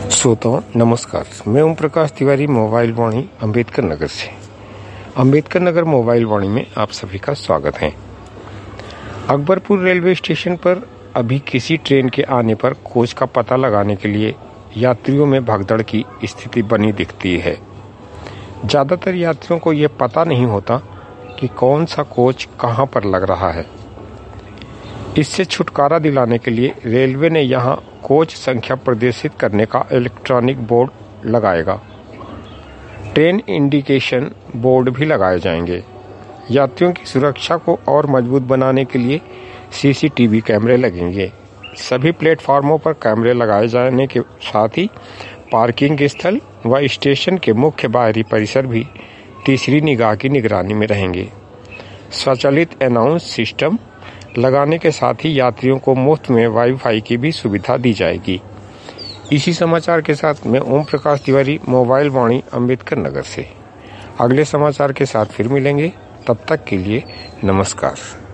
श्रोताओं नमस्कार। मैं ओम प्रकाश तिवारी मोबाइल वाणी अंबेडकर नगर से। अंबेडकर नगर मोबाइल वाणी में आप सभी का स्वागत है। अकबरपुर रेलवे स्टेशन पर अभी किसी ट्रेन के आने पर कोच का पता लगाने के लिए यात्रियों में भगदड़ की स्थिति बनी दिखती है। ज़्यादातर यात्रियों को यह पता नहीं होता कि कौन सा कोच कहां पर लग रहा है। इससे छुटकारा दिलाने के लिए रेलवे ने यहां कोच संख्या प्रदर्शित करने का इलेक्ट्रॉनिक बोर्ड लगाएगा। ट्रेन इंडिकेशन बोर्ड भी लगाए जाएंगे। यात्रियों की सुरक्षा को और मजबूत बनाने के लिए सीसीटीवी कैमरे लगेंगे। सभी प्लेटफार्मों पर कैमरे लगाए जाने के साथ ही पार्किंग स्थल व स्टेशन के मुख्य बाहरी परिसर भी तीसरी निगाह की निगरानी में रहेंगे। स्वचालित अनाउंस सिस्टम लगाने के साथ ही यात्रियों को मुफ्त में वाईफाई की भी सुविधा दी जाएगी। इसी समाचार के साथ मैं ओम प्रकाश तिवारी मोबाइल वाणी अंबेडकर नगर से। अगले समाचार के साथ फिर मिलेंगे, तब तक के लिए नमस्कार।